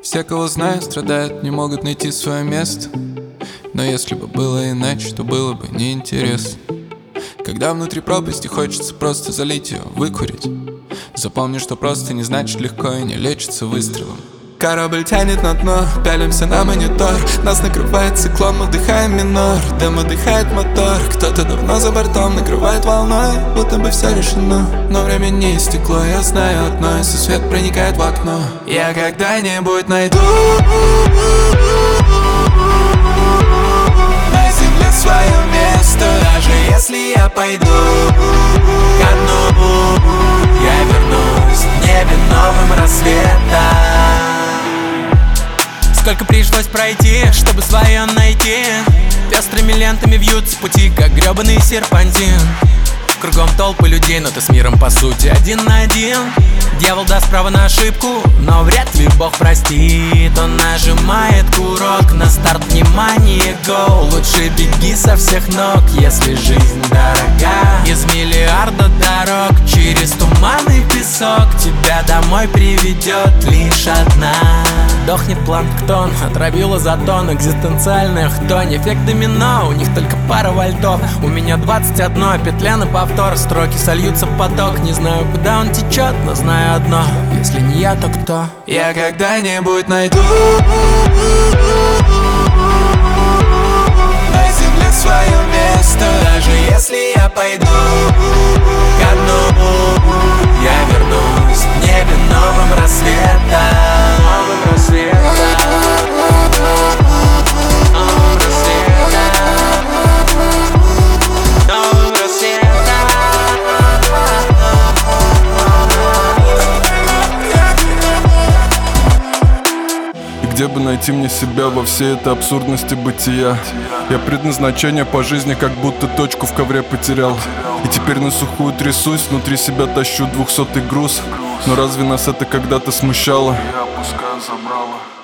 Все, кого знаю, страдают, не могут найти свое место. Но если бы было иначе, то было бы неинтересно. Когда внутри пропасти хочется просто залить ее, выкурить. Запомни, что просто не значит легко и не лечится выстрелом. Корабль тянет на дно, пялимся на монитор. Нас накрывает циклон, мы вдыхаем минор. Дым выдыхает мотор, кто-то давно за бортом накрывает волной, будто бы все решено. Но время не истекло, я знаю одно, если свет проникает в окно, я когда-нибудь найду на земле свое место. Даже если я пойду ко дну, я вернусь в небе новым рассветом. Сколько пришлось пройти, чтобы свое найти. Пестрыми лентами вьются пути, как гребаный серпантин. Кругом толпы людей, но ты с миром по сути один на один. Дьявол даст право на ошибку, но вряд ли Бог простит. Он нажимает курок на старт, внимание, гоу. Лучше беги со всех ног, если жизнь дорога. Из миллиарда дорог через туманный песок тебя домой приведет лишь одна. Дохнет планктон, отравила затон, экзистенциальная хтонь. Эффект домино, у них только пара вольтов. У меня 21, петля на повтор. Строки сольются в поток, не знаю, куда он течет, но знаю одно: если не я, то кто? Я когда-нибудь найду на земле свое место. Даже если я пойду ко дну, я вернусь в небе новым рассветом. Где бы найти мне себя во всей этой абсурдности бытия? Я предназначение по жизни как будто точку в ковре потерял. И теперь на сухую трясусь, внутри себя тащу 200-й груз. Но разве нас это когда-то смущало? Я опускаю забрало.